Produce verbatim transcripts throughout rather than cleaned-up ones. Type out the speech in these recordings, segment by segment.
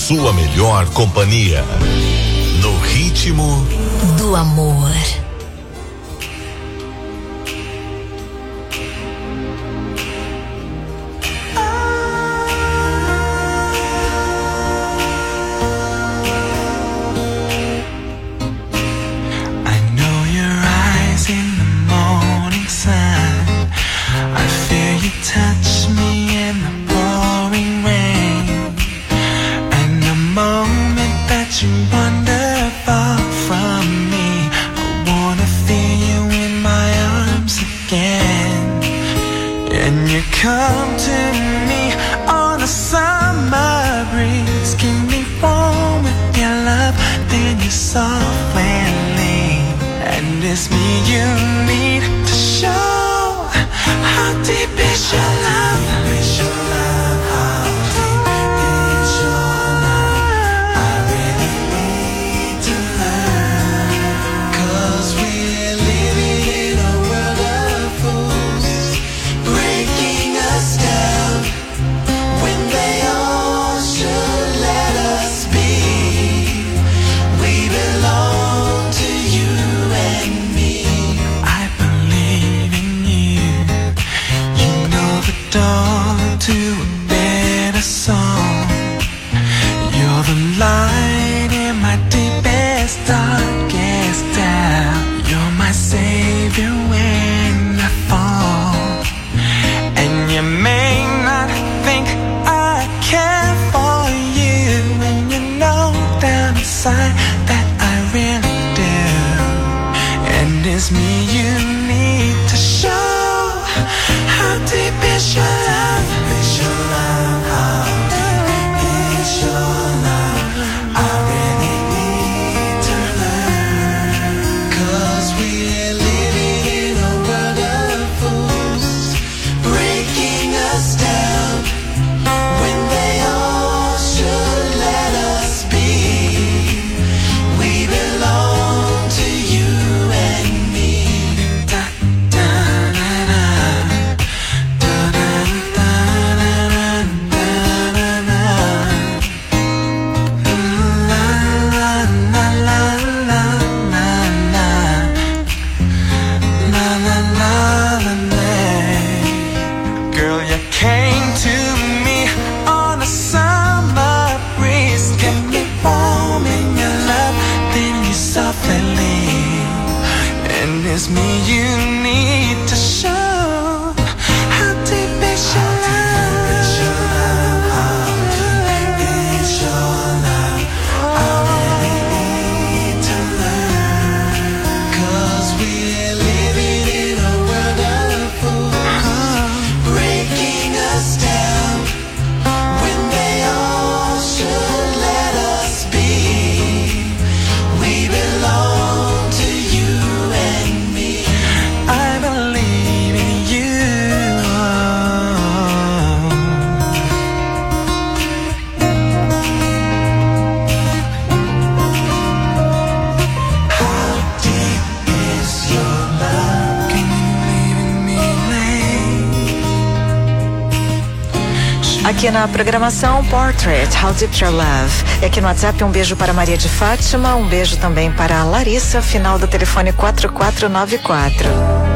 sua melhor companhia. No ritmo do amor. Touch me in the pouring rain, and the moment that you wander far from me, I wanna feel you in my arms again. And you come to me on a summer breeze, keep me warm with your love, then you softly leave. And it's me you need to show. How deep is your love? How deep is your love? How deep is your love? I really need to learn. 'Cause we're living in a world of fools, breaking us down when they all should let us be. We belong to you and me. I believe in you. Dawn to a better song. You're the light in my deepest, darkest doubt. You're my savior when I fall. And you may not think I care for you, and you know down inside that I really do. And it's me you need to show. How deep is your love? Is your love? How deep is your love? I really need to learn. 'Cause we're living in a world of fools, breaking us down when they all should let us be. We belong to you and me. Da, da, da, da. Girl, you came to me on a summer breeze, kept me warm in your love, then you softly leave. And it's me you need to show. How deep is your love? Is your love? How deep is your love? I really need to learn. 'Cause we're living in a world of fools, breaking us down when they all should let us be. We belong to you and me. I believe in you. How deep is your love? Can you believe in me, Lane? Aqui na programação Portrait, How Deep Your Love. E aqui no WhatsApp um beijo para Maria de Fátima, um beijo também para a Larissa, final do telefone quatro quatro nove quatro.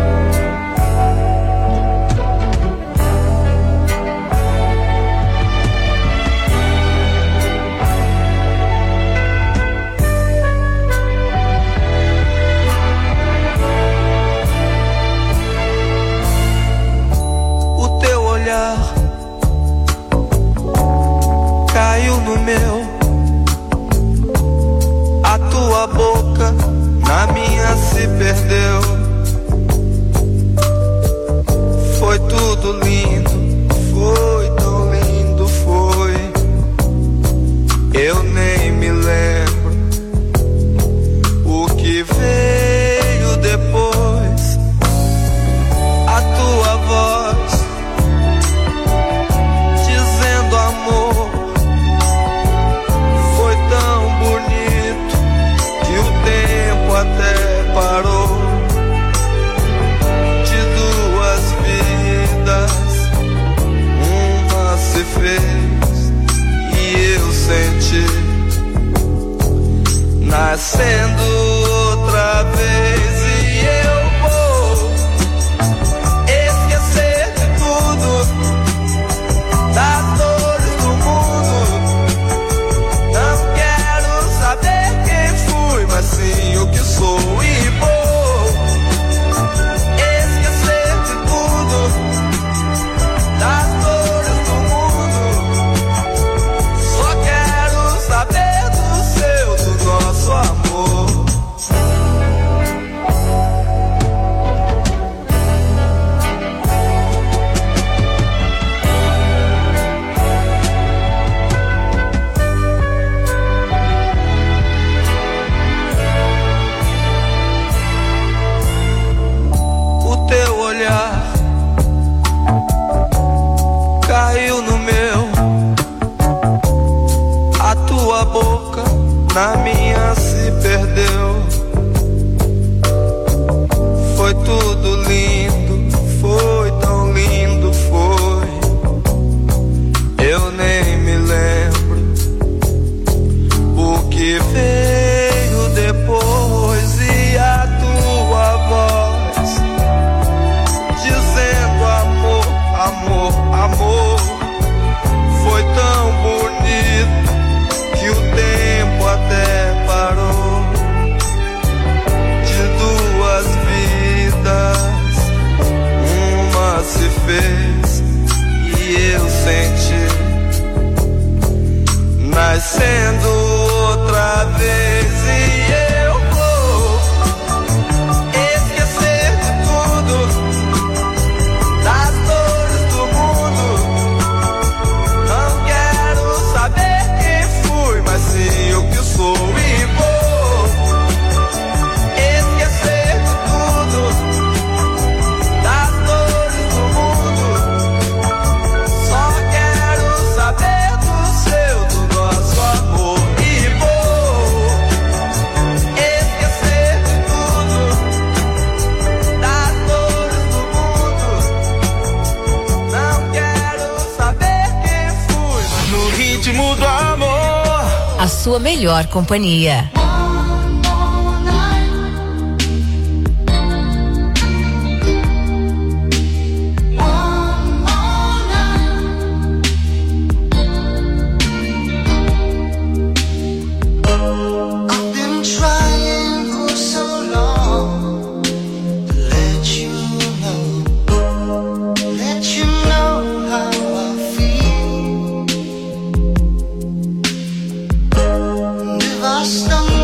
O teu olhar caiu no meu, a tua boca na minha se perdeu. nascendo outra vez e eu vou esquecer de tudo, das dores do mundo. Não quero saber quem fui, mas sim o que sou e vou esquecer de tudo, das dores do mundo. Só quero saber do seu, do nosso amor. O teu olhar caiu no meu, a tua boca na minha se perdeu. Foi tudo lindo, foi tão lindo, foi. Eu nem me lembro o que veio depois e a tua voz dizendo amor, amor, amor. Foi tão bonito que o tempo até parou. De duas vidas, uma se fez e eu senti nascendo outra vez e eu vou esquecer de tudo, das dores do mundo. Não quero saber quem fui, mas sim o que sou e vou esquecer de tudo, das dores do mundo. Só quero saber do seu, do nosso amor e vou esquecer de tudo, das dores do mundo. Não quero saber quem fui, mas no ritmo do amor. A sua melhor companhia. I've been trying for so long to let you know, let you know how I feel. And if I stumble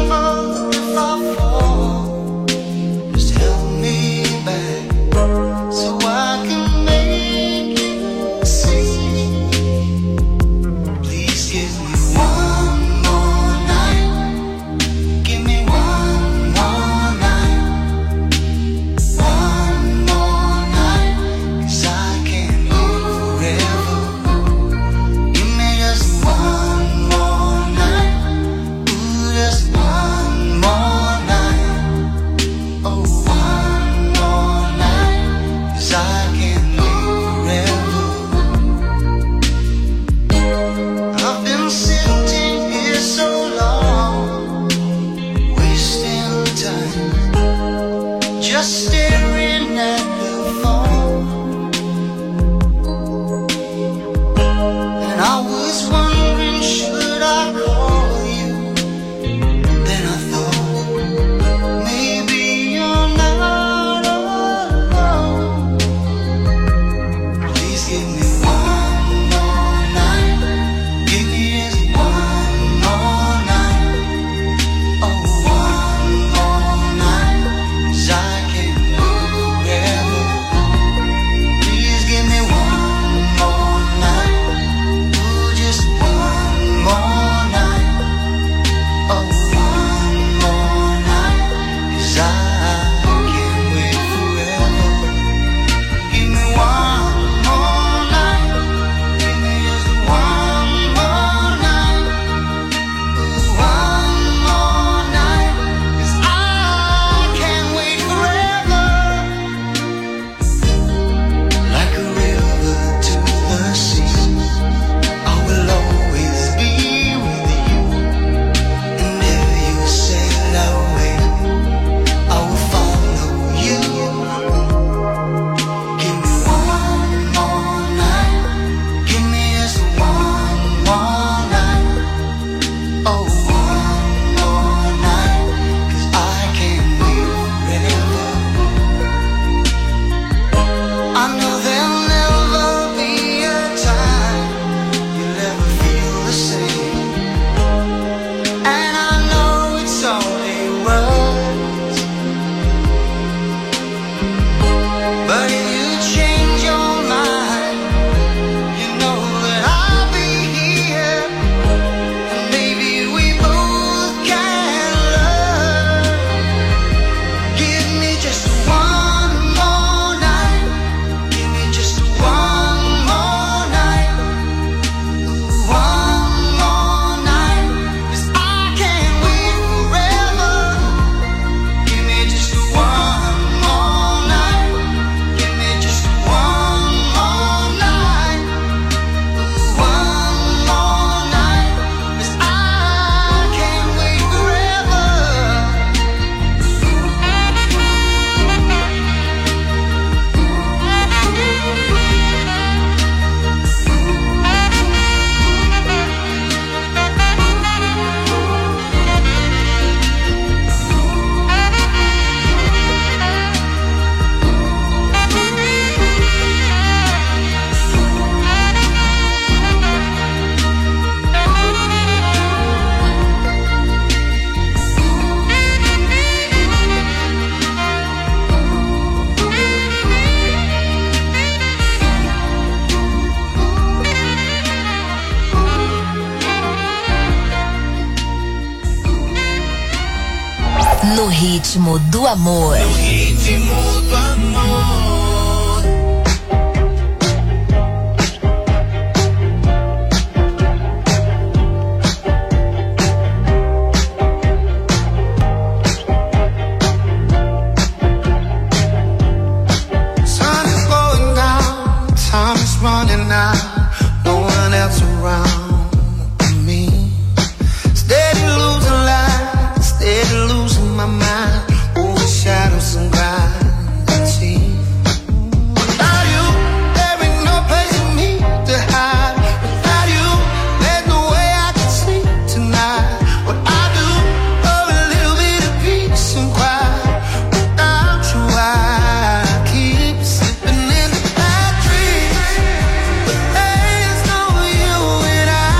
No ritmo do amor. No ritmo do amor. Sun is going down, time is running out, no one else around me. Steady losing light, steady losing my mind, over shadows and gravity. Without you, there ain't no place for me to hide. Without you, there's no way I can sleep tonight. What I do for a little bit of peace and quiet. Without you, I keep slipping into bad dreams. But there's no you and I.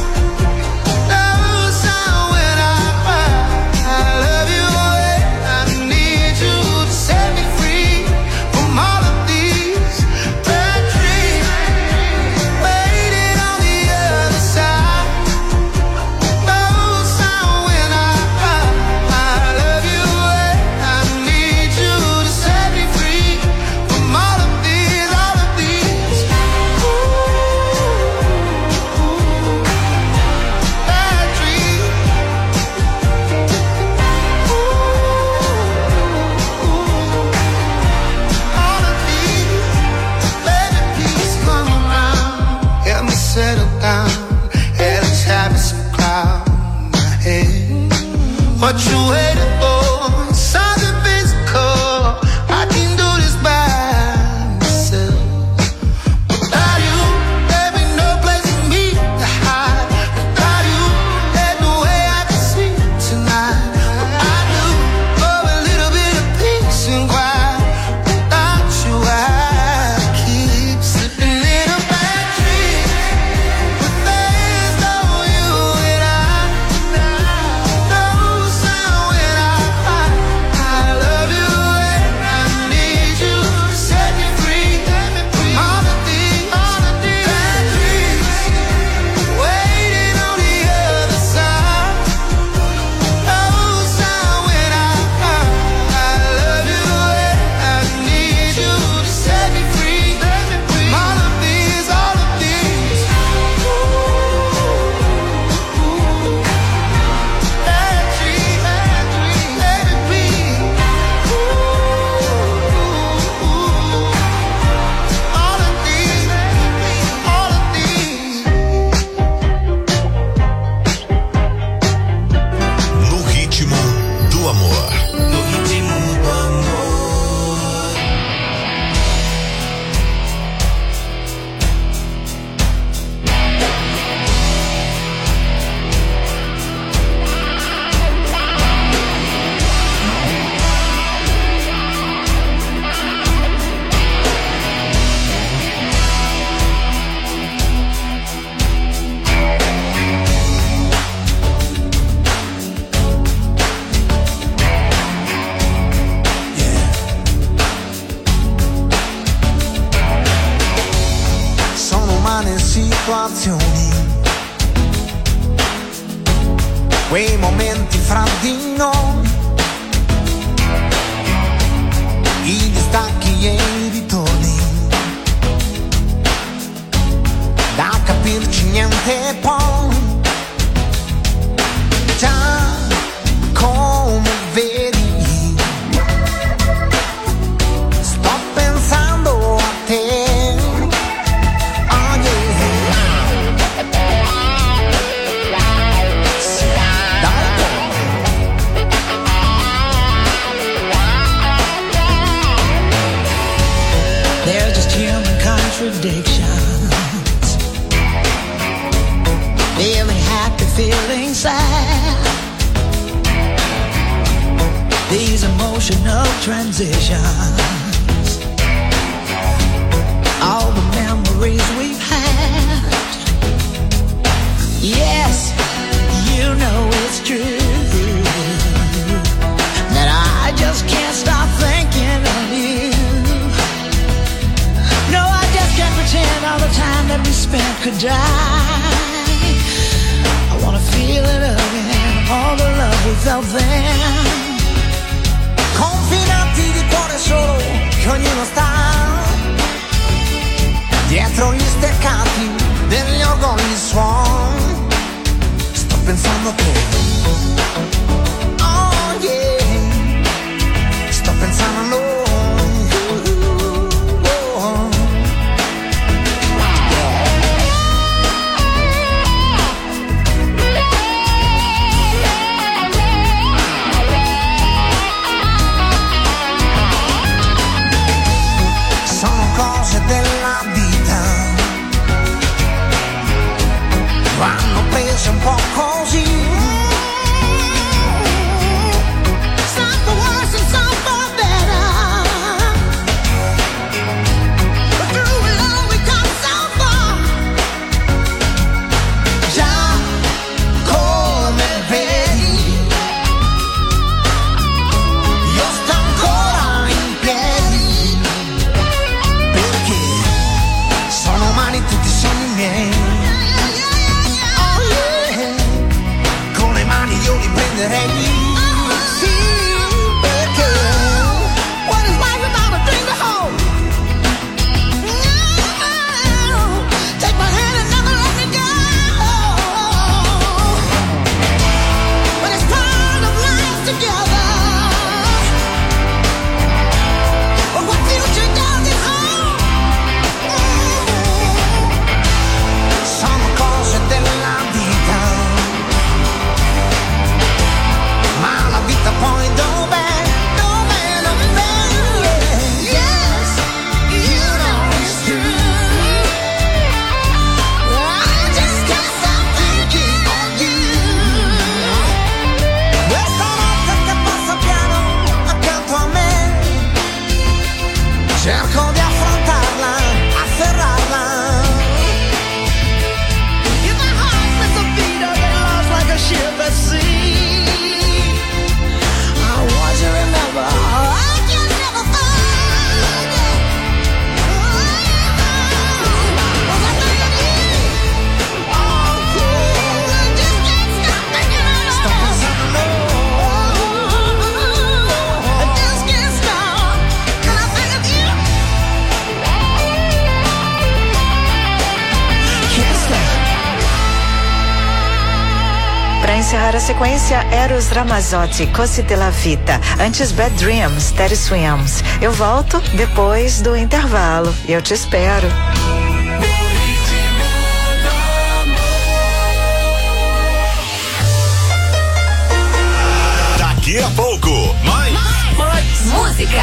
No sound when I cry. I love you and I need you to set me free from all of these bad dreams. Waiting on the other side. No sound when I cry. I love you and I need you to set me free from all of these, all of these ooh, bad dreams. All of these, baby, please come around. Help me settle down. Hell is having some cloud in my head. What you waiting for? Something physical. I can do this by myself. Without you, there ain't no place for me to hide. Without you, there's no way I can sleep tonight. What I do for a little bit of peace and quiet. Without you, I keep slipping in a bad dream. But there's no you and I. No sound when I cry. I love you and I need you to set me free from all of these, all of these bad dreams. Waiting on the other side. No sound when I cry. I love you and I need you to set me free from all of these, all of these bad dreams, bad dreams, baby, please. All of these, all of these. No ritmo do amor. No ritmo do amor. Sono umane situazioni, quei momenti fra di noi, i distacchi e i ritorni, da capirci niente poi, già come vedi, sto pensando a te. Oh yeah. Sì, dai. They're just human contradictions. Feeling happy, feeling sad. These emotional transitions. All the memories we've had. Yes, you know it's true that I just can't stop thinking of you. No, I just can't pretend all the time that we spent could die. I wanna feel it again, all the love we felt then. confinanti di cuore solo, che ognuno sta dietro gli steccati degli organi suon. Sto pensando a te, oh yeah, sto pensando a noi. Della vita vanno prese un po' così. Some for worse and some for better, but through it all we come so far. Già come vedi, io sto ancora in piedi, sono umani tutti i sogni miei. Oh yeah, con le mani io li prenderei. Sì, perché what is life without a thing to hold? No, take my hand and never let me go. But it's part of life together. But what future does it hold? Sono cose della vita, ma la vita poi dov'è, dov'è, dov'è? Yes, you know it's true. I just can't stop thinking of you. Questa notte che passa piano accanto a me, cerco di affrontarla, afferrarla. Ship at sea. I want you to remember, I can never find it. Was I thinking of you? Oh, yeah. I just can't stop thinking of you. Stop pensando. I just can't stop. Can I think of you? Can't stop. Para encerrar a sequência, Eros Ramazzotti, Così della Vita. Antes, Bad Dreams, Teddy Swims. Eu volto depois do intervalo e eu te espero. Daqui a pouco, mais, mais, mais música.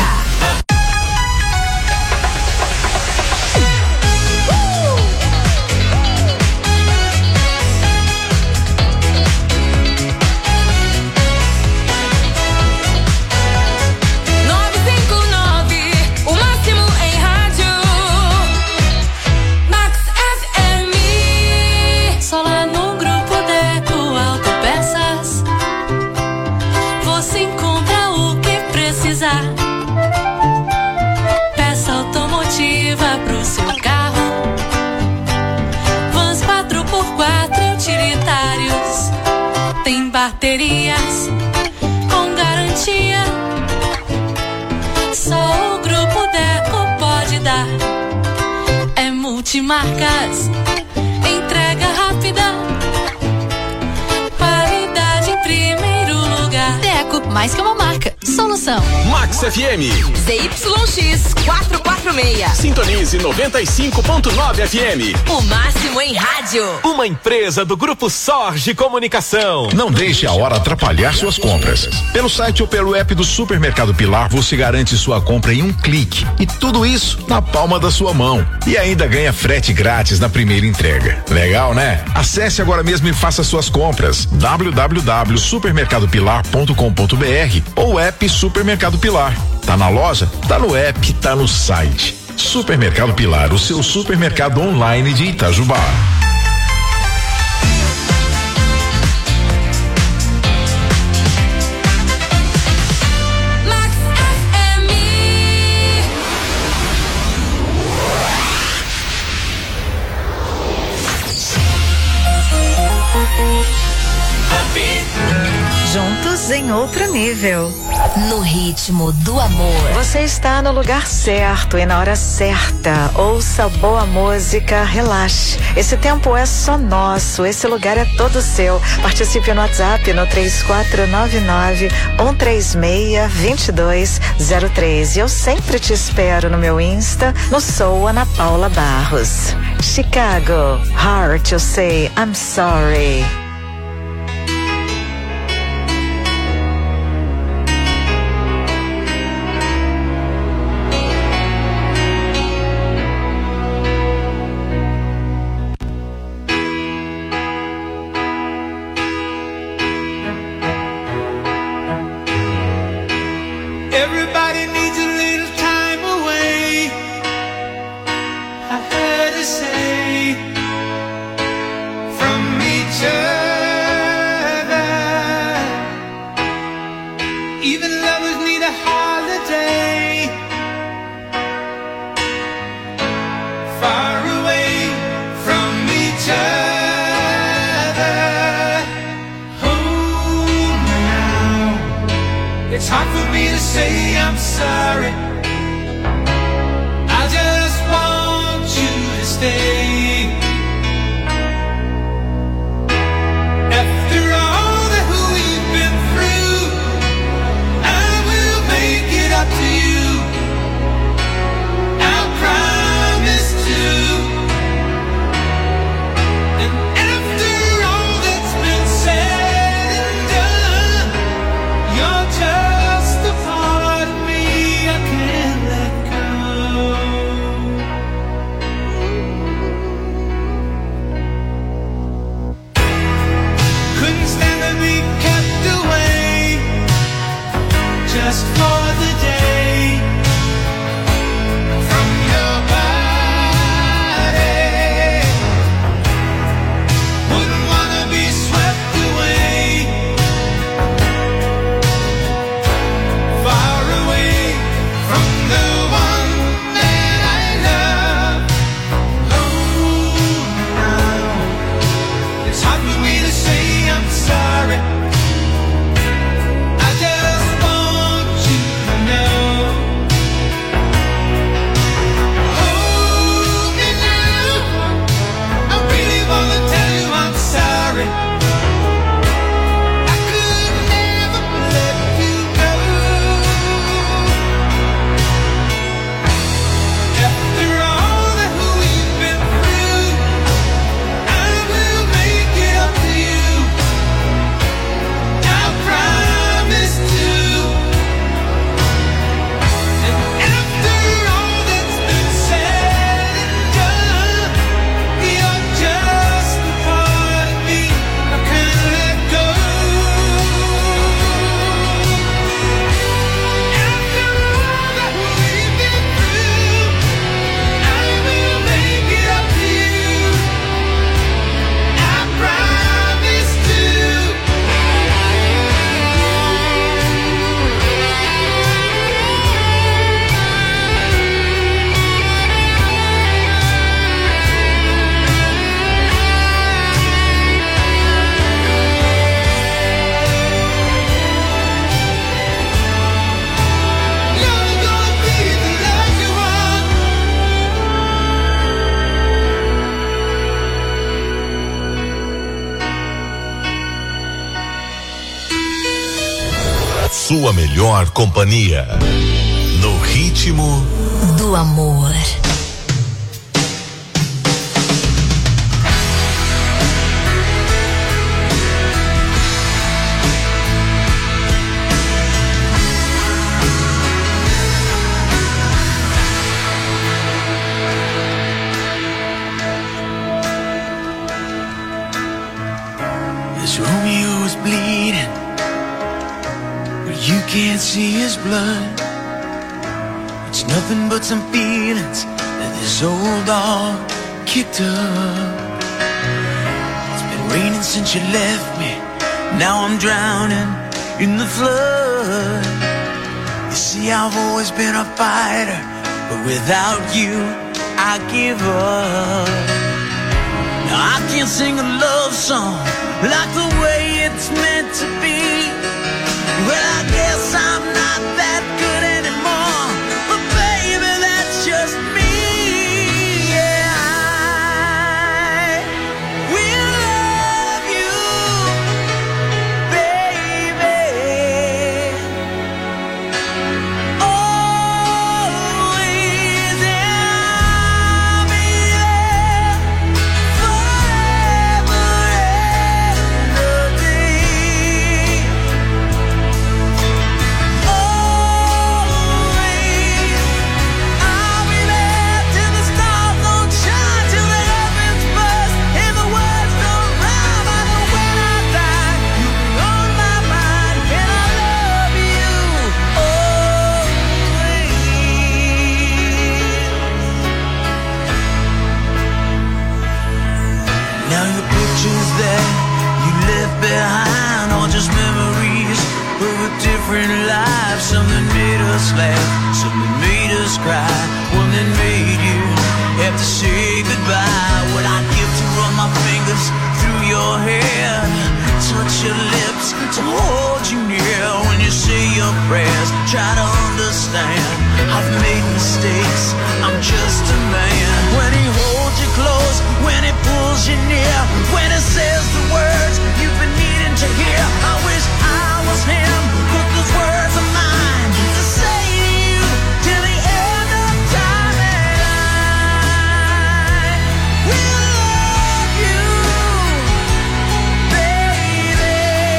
Peça automotiva pro seu carro, vans quatro por quatro utilitários, tem baterias com garantia, só o Grupo Deco pode dar. É multimarcas, entrega rápida, qualidade em primeiro lugar. Deco, mais que uma marca, solução. Max F M. Z Y X quatrocentos e quarenta e seis. Sintonize noventa e cinco ponto nove F M. O máximo em rádio. Uma empresa do Grupo Sorge Comunicação. Não deixe a hora atrapalhar suas compras. Pelo site ou pelo app do Supermercado Pilar, você garante sua compra em um clique. E tudo isso na palma da sua mão. E ainda ganha frete grátis na primeira entrega. Legal, né? Acesse agora mesmo e faça suas compras. w w w ponto supermercado pilar ponto com ponto b r ou app Supermercado Pilar. Tá na loja? Tá no app, tá no site. Supermercado Pilar, o seu supermercado online de Itajubá. juntos em outro nível. No ritmo do amor. Você está no lugar certo e na hora certa. Ouça boa música, relaxe. Esse tempo é só nosso, esse lugar é todo seu. Participe no WhatsApp no três quatro nove nove, um três seis, dois dois zero três. Eu sempre te espero no meu Insta, no Sou Ana Paula Barros. Chicago, hard to say I'm sorry. Everybody needs a little time away, I heard her say, from each other. Even lovers need a holiday, far away from each other. Oh, now it's hard for me to say I'm sorry. I just want you to stay. After all that we've been through, I will make it up to you. I promise to. And after all that's been said and done, you're just a part of me I can't let go. Couldn't stand to be kept away just for the day from your body. Wouldn't wanna be swept away, far away from the one that I love. Oh, now it's hard for me to say I'm sorry. I just want you to know. Hold me now, I really wanna tell you I'm sorry. I could never let you go. After all that we've been through, I will make it up to you. I promise to. And after all that's been said and done, you're just a part of me I can't let go. After all that we've been through, I will make it up to you. I promise to. You're gonna be the lucky one. Sua melhor companhia. No ritmo Do amor. This Romeo is bleeding, but you can't see his blood. It's nothing but some feelings that this old dog kicked up. It's been raining since you left me, now I'm drowning in the flood. You see, I've always been a fighter, but without you, I give up. Now I can't sing a love song like the way it's meant to be. Well, I guess I'm not that good anymore, but baby, that's just me. Yeah, I will love you, baby, always, and I'll be there forever and a day. Always, I'll be there till the stars don't shine, till the heavens burst and the words don't rhyme. I know when I die, you'll be on my mind, and I love you always. Now your pictures that you left behind are just memories of a different life. Some that made us laugh, some that made us cry, one that made you have to say goodbye. What I'd give to run my fingers through your hair, touch your lips, to hold you near. When you say your prayers, try to understand, I've made mistakes, I'm just a man. When he holds you close, when he pulls you near, when he says the words you've been needing to hear, I wish I was him, but those words are mine to say to you till the end of time. And I will love you, baby,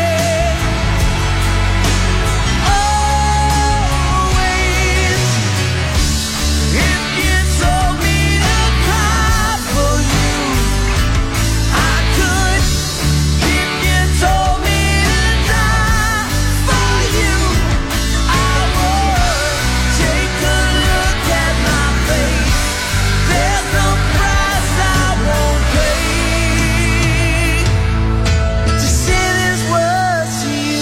always. If you told me to cry for you, I could. If you told me to die for you, I would. Take a look at my face, there's no price I won't pay to say these words to you.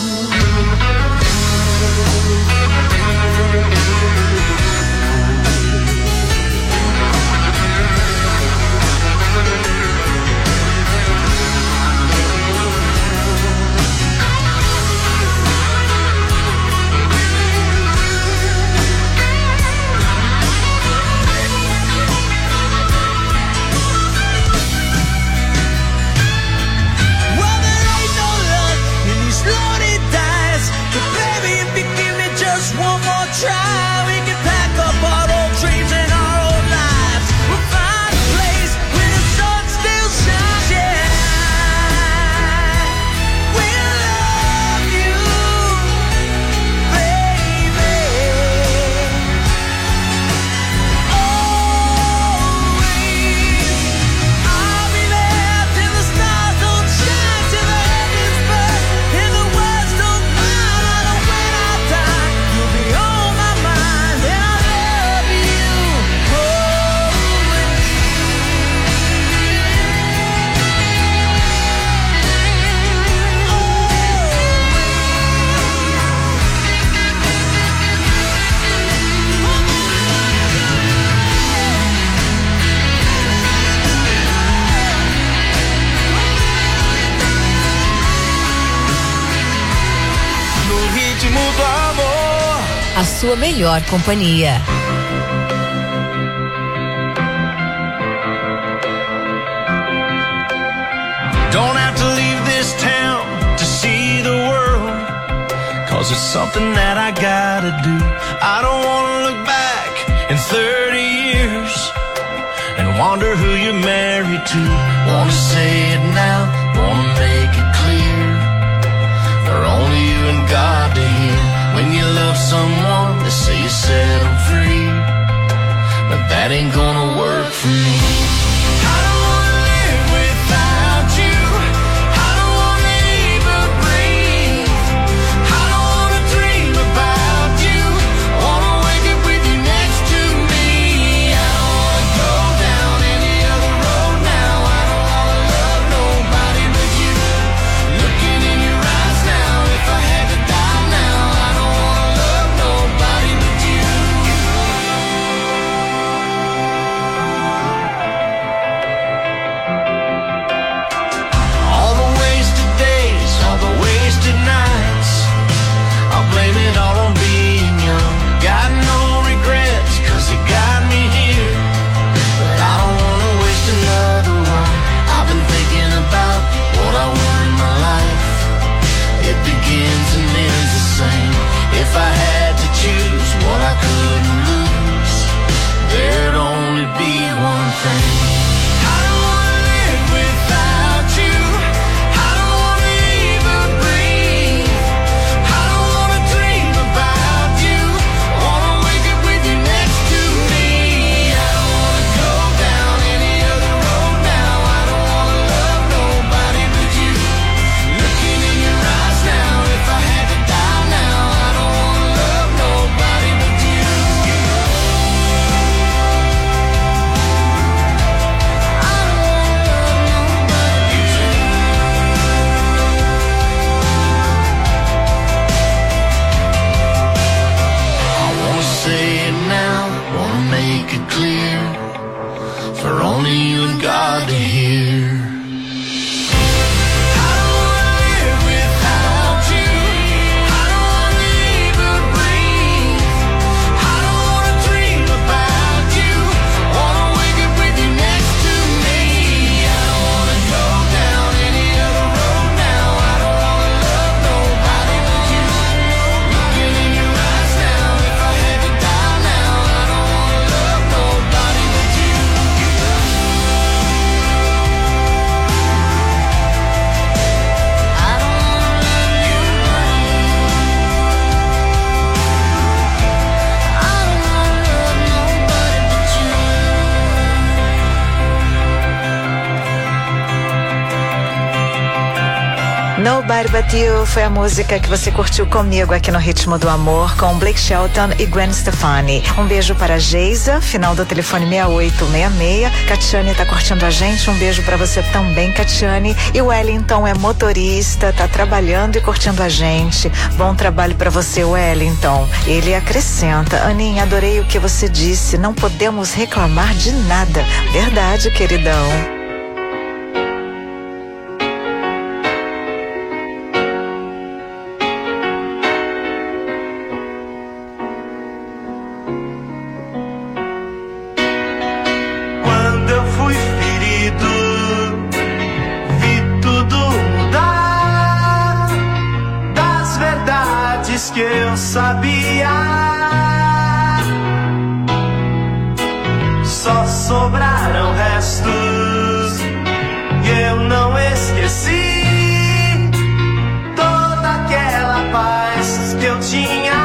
Well, there ain't no luck in these lonely days, but baby, if you give me just one more try, we can pack up our old dreams and our old lives. We'll find a place where the sun still shines. Yeah, we'll love you, baby, always. I'll be there till the stars don't shine, till the heavens burst and the words don't rhyme. I know when I die, you'll be on my mind, and I love you no ritmo do amor. A sua melhor companhia. Don't have to leave this town to see the world, 'cause it's something that I gotta do. I don't wanna look back in thirty years and wonder who you're married to. Wanna say it now, wanna make it clear, for only you and God to hear. When you love someone, they say you set them free, but that ain't gonna work for me. I don't wanna live without you. I don't wanna even breathe. I don't wanna dream about you. Wanna wake up with you next to me. I don't wanna go down any other road now. I don't wanna love nobody but you. Looking in your eyes now, if I had to die now, I don't wanna love nobody but you. Nobody But You foi a música que você curtiu comigo aqui no Ritmo do Amor com Blake Shelton e Gwen Stefani. Um beijo para a Geisa, final do telefone seis oito seis seis. Catiane tá curtindo a gente, um beijo para você também, Catiane. E o Wellington é motorista, tá trabalhando e curtindo a gente. Bom trabalho para você, Wellington. Ele acrescenta: Aninha, adorei o que você disse, não podemos reclamar de nada. Verdade, queridão. Que eu sabia, só sobraram restos e eu não esqueci toda aquela paz que eu tinha.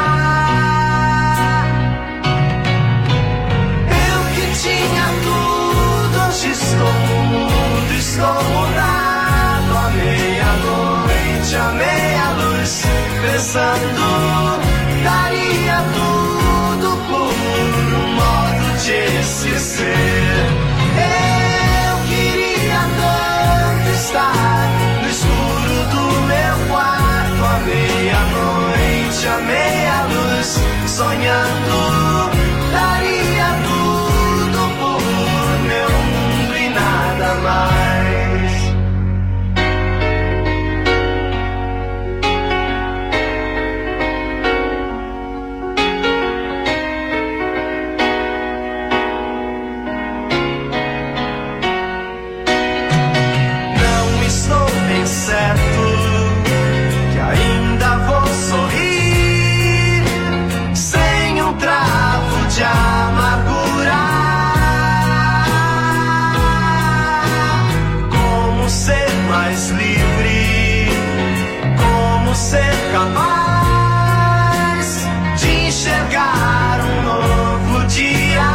Eu que tinha tudo, hoje estou mudo, estou mudado. À meia-noite, à meia-luz, pensando, daria tudo por um modo de esquecer. Eu queria tanto estar no escuro do meu quarto, à meia-noite, à meia-luz, sonhando, daria tudo por meu mundo e nada mais. De amargura, como ser mais livre, como ser capaz de enxergar um novo dia.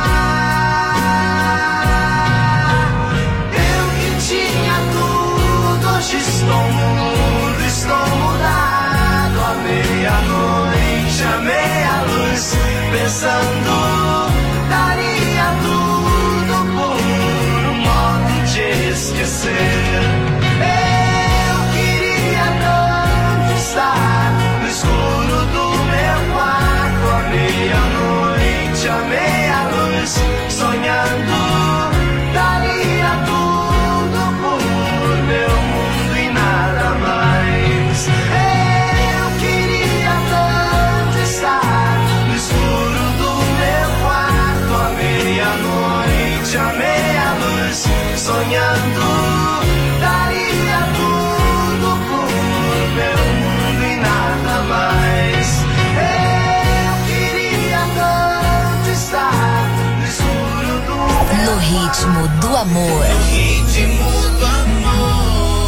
Eu que tinha tudo, hoje estou mudo, estou mudado. À meia-noite, à meia-luz, pensando, daria tudo por um modo de esquecer. Eu queria tanto estar no escuro do meu quarto, à meia-noite, à meia-luz, sonhando, daria tudo por meu mundo e nada mais. Eu queria tanto estar no escuro do meu quarto, à meia-noite, à meia-luz, sonhando, daria tudo por meu mundo e nada mais. Eu queria tanto estar no escuro do meu No Ritmo do Amor. No ritmo do amor.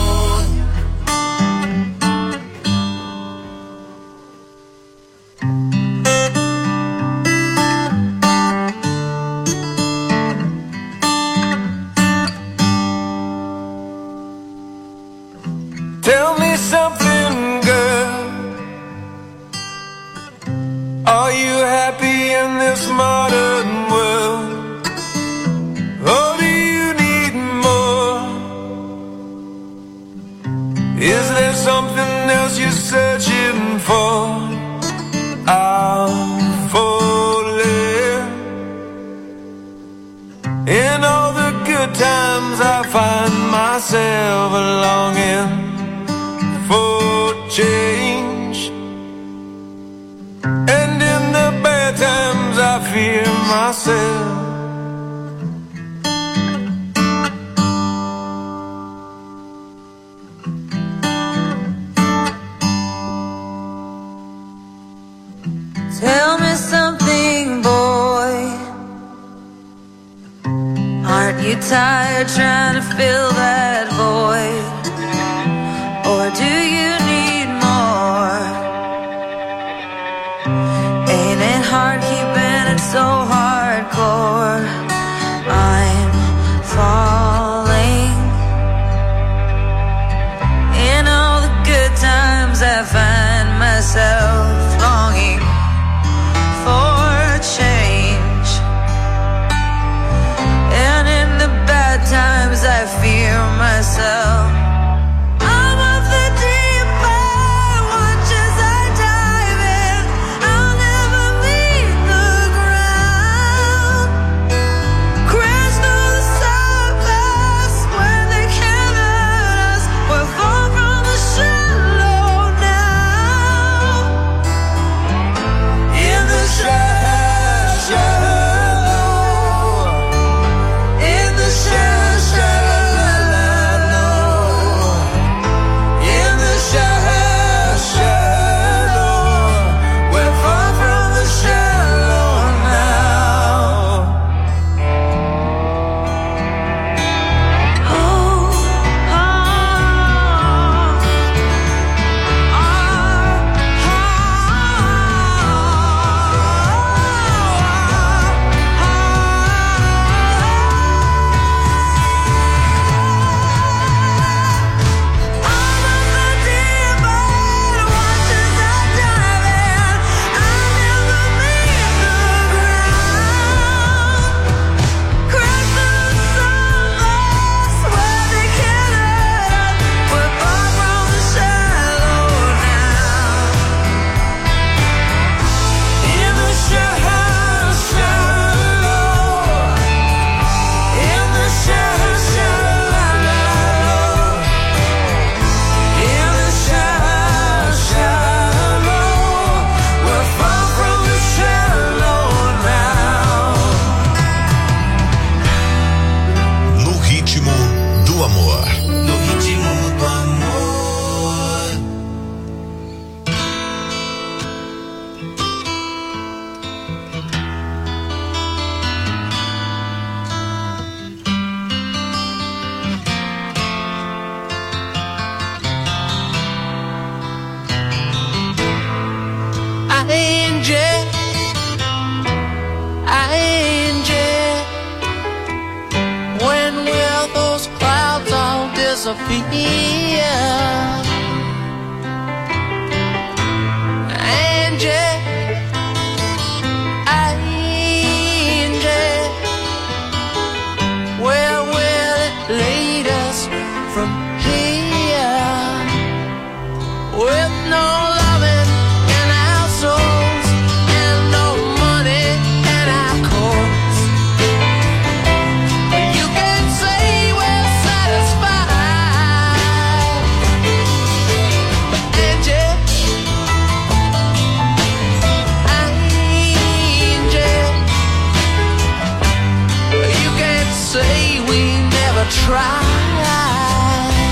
Tell me something, girl. Are you happy in this modern world? Or do you need more? Is there something else you're searching for? I'm falling. In all the good times I find myself longing for change, and in the bad times I fear myself. Tell me something, boy. Aren't you tired trying to fill that void? Or do you need more? Ain't it hard keeping it so hardcore? I'm falling. In all the myself. I'm of the deep end, watch as I dive in. I'll never meet the ground. Crash through the surface where they can't hurt us. We're far from the shallow now. In the shallow. Sophia, Angie, Angie, where will it lead us from here? With no loving in our souls and no money in our coats, you can say we're satisfied. Say we never tried.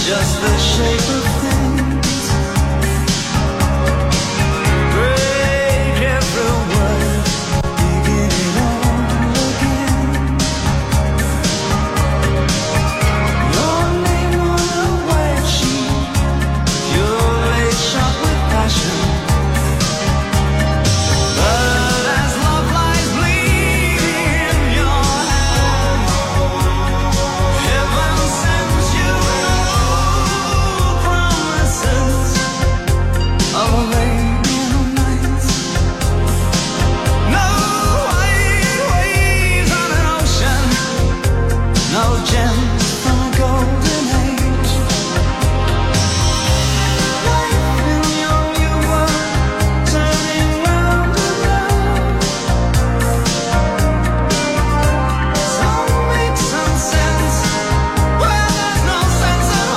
just the shape of things. Break every word, begin it all again. Your name on a white sheet, your lace shot with passion. But as love lies bleeding in your hand, heaven sends you no promises of a radiant night. No white waves on an ocean, no gems from a golden age. Life in your new world, turning round and round. Some make some sense where there's no sense at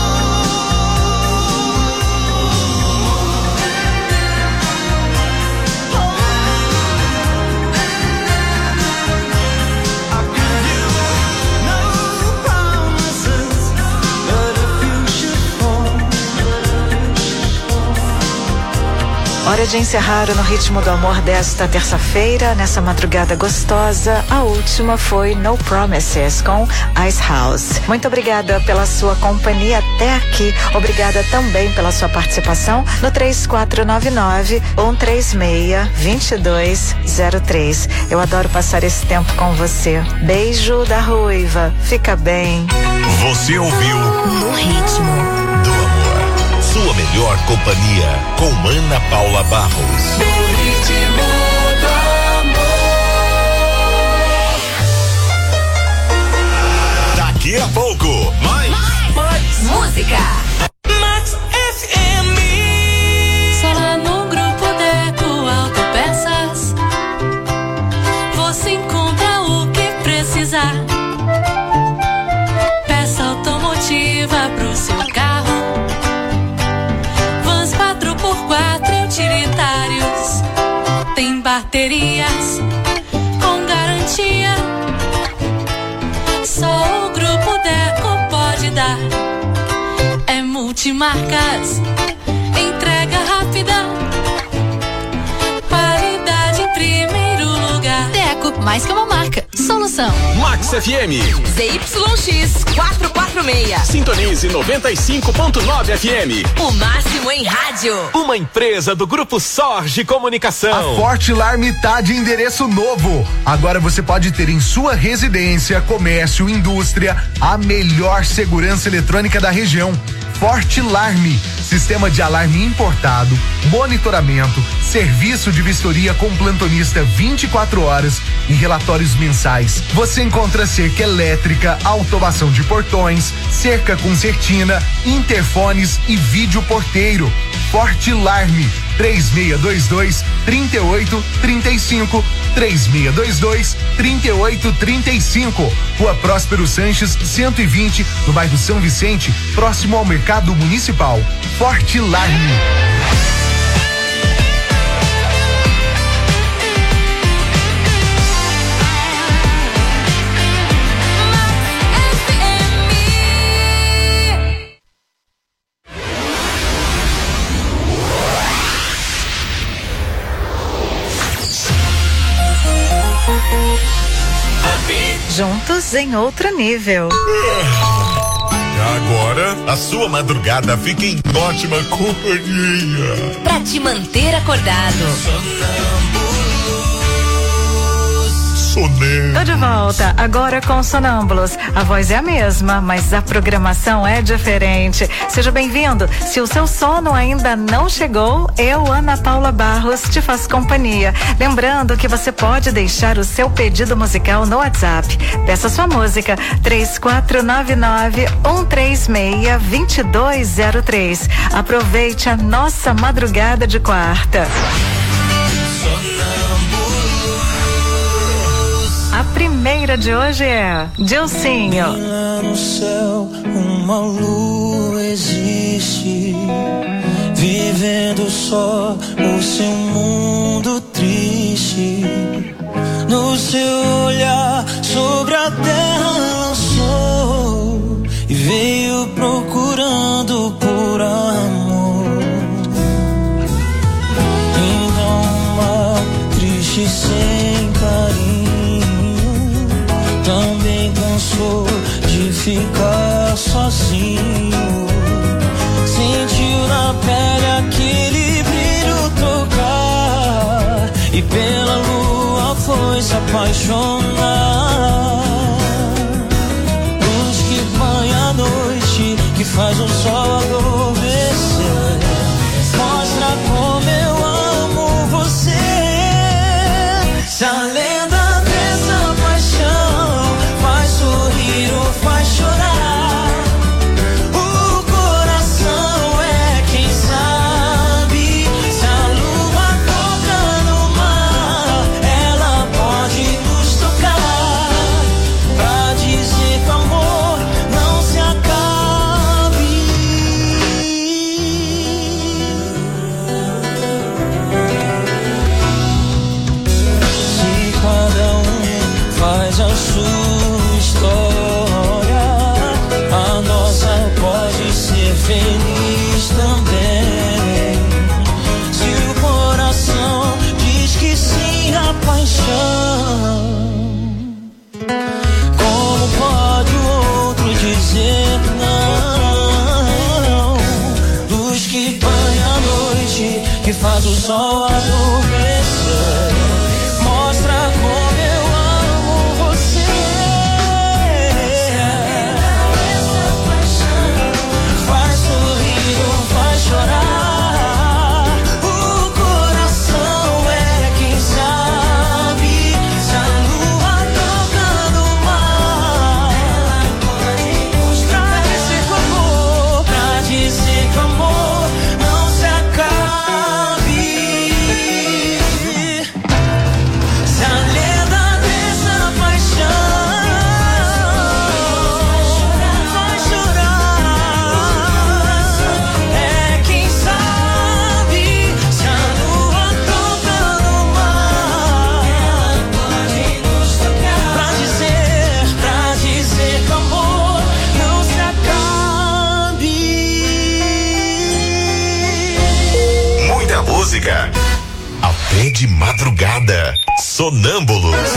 all. I give you no promises, but if you should fall, Hora de encerrar o No Ritmo do Amor desta terça-feira, nessa madrugada gostosa. A última foi No Promises com Ice House. Muito obrigada pela sua companhia até aqui. Obrigada também pela sua participação no três quatro nove nove, um três seis, dois dois zero três. Eu adoro passar esse tempo com você. Beijo da Ruiva. Fica bem. Você ouviu No Ritmo. do Amor. Sua melhor companhia com Ana Paula Barros. Daqui a pouco, mais. Música. Max F M. Só lá no Grupo Deco Autopeças você encontra o que precisar. Peça automotiva pro seu carro, vans quatro por quatro e utilitários. Tem baterias com garantia, só o Grupo Deco pode dar. É multimarcas, entrega rápida, qualidade em primeiro lugar. Deco, mais que uma marca, solução. Max F M. Z Y X quatrocentos e quarenta e seis. Sintonize noventa e cinco ponto nove F M. O máximo em rádio. Uma empresa do Grupo Sorge Comunicação. A Fortilarm tá de endereço novo. Agora você pode ter em sua residência, comércio, indústria, a melhor segurança eletrônica da região. Fortilarm, sistema de alarme importado, monitoramento, serviço de vistoria com plantonista vinte e quatro horas e relatórios mensais. Você encontra cerca elétrica, automação de portões, cerca concertina, interfones e vídeo porteiro. Fortilarm, três seis dois dois, três oito três cinco, três seis dois dois, três oito três cinco. Rua Próspero Sanches, cento e vinte, no bairro São Vicente, próximo ao Mercado Municipal. Fortilarm. Juntos em outro nível. Agora, a sua madrugada fica em ótima companhia. Pra te manter acordado. Tô de volta, agora com Sonâmbulos. A voz é a mesma, mas a programação é diferente. Seja bem-vindo. Se o seu sono ainda não chegou, eu, Ana Paula Barros, te faço companhia. Lembrando que você pode deixar o seu pedido musical no WhatsApp. Peça sua música, três quatro nove nove, um três seis, dois dois zero três. Aproveite a nossa madrugada de quarta. A primeira de hoje é Dilcinho. Lá no céu uma lua existe, vivendo só o seu mundo triste. No seu olhar sobre a terra lançou e veio procurando sem carinho. Também cansou de ficar sozinho. Sentiu na pele aquele brilho tocar e pela lua foi se apaixonar. Luz que banha a noite, que faz o sol adormecer. Mostra como eu amo você. Se a lenda dessa paixão faz sorrir ou faz chorar, o coração é quem sabe. Se a lua toca no mar, ela pode nos tocar, pra dizer que o amor não se acabe. Se cada um faz a sua história, a nossa pode ser feliz também. Se o coração diz que sim à paixão, como pode o outro dizer não? Luz que banha a noite, que faz o sol adormecer. Mostra como eu amo você. Faz sorrir ou faz chorar, o coração é quem sabe. Se a lua toca no mar, ela pode mostrar esse amor, pra dizer que o amor não se acabe. Se a lenda dessa paixão faz chorar, é quem sabe. Se a lua toca no mar, ela pode nos tocar, pra dizer, pra dizer que o amor não se acabe. Muita música. Até de madrugada. Sonâmbulos.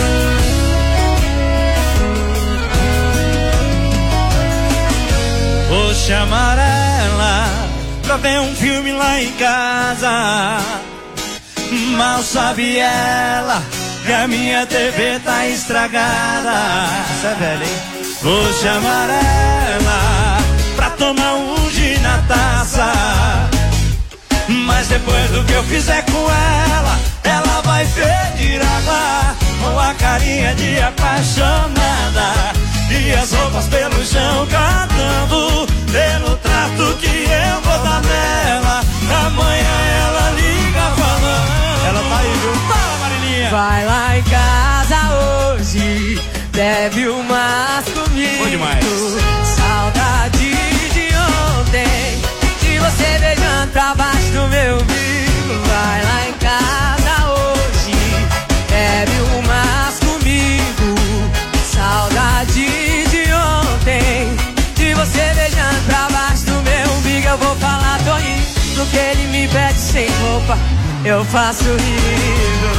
Vou chamar ela pra ver um filme lá em casa. Mal sabe ela que a minha T V tá estragada. Essa é velha, hein? Vou chamar ela pra tomar um gin na taça. Mas depois do que eu fizer com ela, ela vai pedir água com a carinha de apaixonada e as roupas pelo chão cantando pelo trato que eu vou dar nela. Amanhã ela liga falando. Ela tá aí, viu? Fala, Marilinha. Vai lá em casa hoje, bebe umas comigo. Bom demais. Saudade de ontem, de você beijando pra baixo do meu umbigo. Vai lá em casa hoje, bebe umas comigo. Saudade de ontem, de você beijando pra baixo do meu umbigo. Eu vou falar, tô rindo, do que ele me pede sem roupa, eu faço rindo.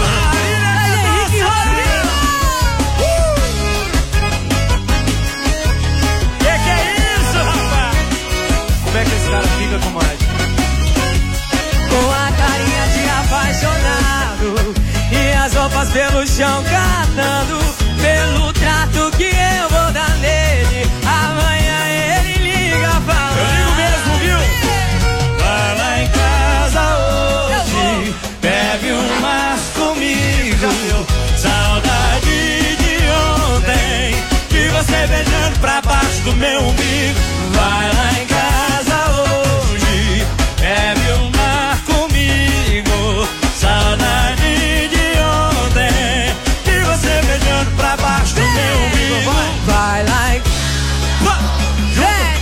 Como é que esse cara fica com mais? Com a carinha de apaixonado e as roupas pelo chão catando pelo trato que eu vou dar nele. Amanhã ele liga falando. Eu ligo mesmo, viu? Vai lá em casa hoje, bebe umas comigo. Saudade de ontem, de você beijando pra baixo do meu umbigo. Vai lá em casa hoje, bebe uma comigo. Saudade de ontem, de você beijando pra baixo do meu umbigo. Vai lá em... Vem!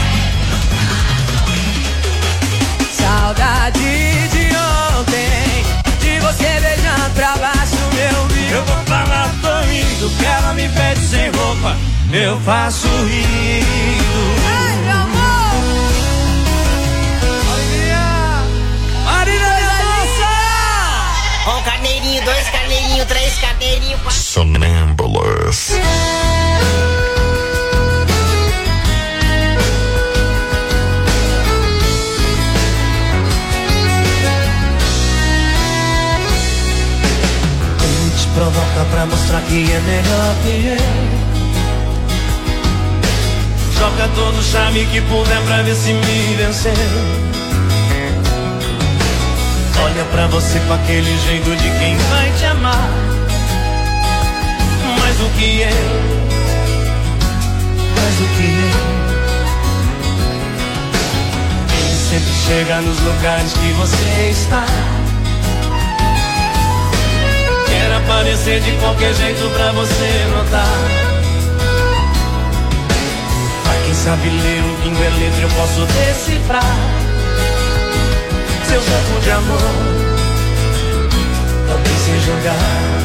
Saudade de ontem, de você beijando pra baixo do meu umbigo. Eu vou falar, tô rindo, que ela me pede sem roupa, eu faço rindo. Ai, meu amor! Marília da Moça! Um carneirinho, dois carneirinhos, três carneirinhos. Sonâmbulos. Ele te provoca pra mostrar que é melhor que eu. Joga todo o charme que puder pra ver se me vencer. Olha pra você com aquele jeito de quem vai te amar mais do que eu, mais do que eu. Ele sempre chega nos lugares que você está. Quer aparecer de qualquer jeito pra você notar. Quem sabe ler um pingo é letra, eu posso decifrar seu jogo de amor, também sem jogar.